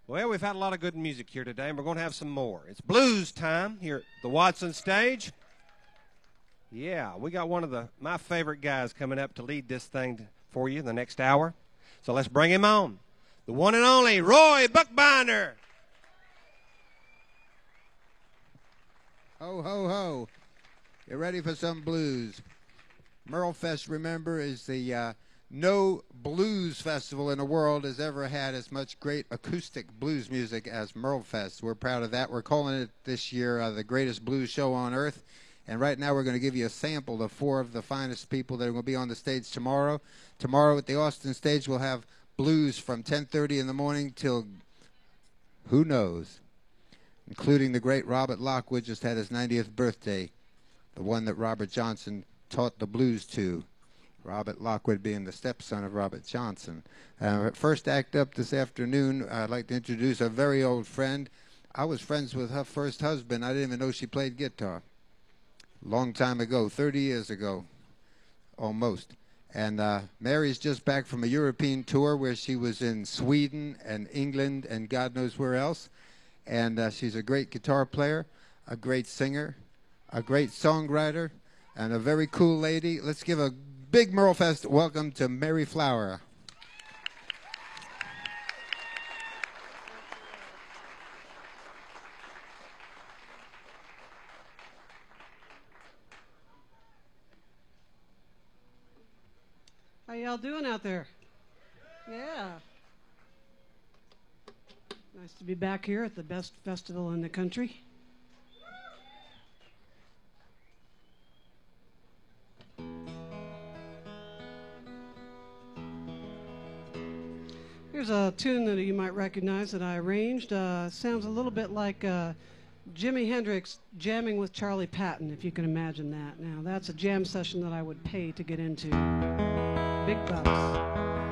Well, we've had a lot of good music here today, and we're going to have some more. It's blues time here at the Watson stage. Yeah, we got one of my favorite guys coming up to lead this thing for you the next hour. So let's bring him on. The one and only Roy Buckbinder. Ho, ho, ho. You ready for some blues? Merlefest, remember, is the no blues festival in the world has ever had as much great acoustic blues music as Merlefest. We're proud of that. We're calling it this year the greatest blues show on earth. And right now we're going to give you a sample of 4 of the finest people that are going to be on the stage tomorrow. Tomorrow at the Austin stage we'll have blues from 10:30 in the morning till who knows, including the great Robert Lockwood just had his 90th birthday, the one that Robert Johnson taught the blues to. Robert Lockwood being the stepson of Robert Johnson. First act up this afternoon, I'd like to introduce a very old friend. I was friends with her first husband. I didn't even know she played guitar. Long time ago, 30 years ago, almost. And Mary's just back from a European tour where she was in Sweden and England and God knows where else. And she's a great guitar player, a great singer, a great songwriter, and a very cool lady. Let's give a big Merlefest welcome to Mary Flower. How y'all doing out there? Yeah. Nice to be back here at the best festival in the country. Here's a tune that you might recognize that I arranged. Sounds a little bit like Jimi Hendrix jamming with Charlie Patton, if you can imagine that. Now, that's a jam session that I would pay to get into. Big bucks.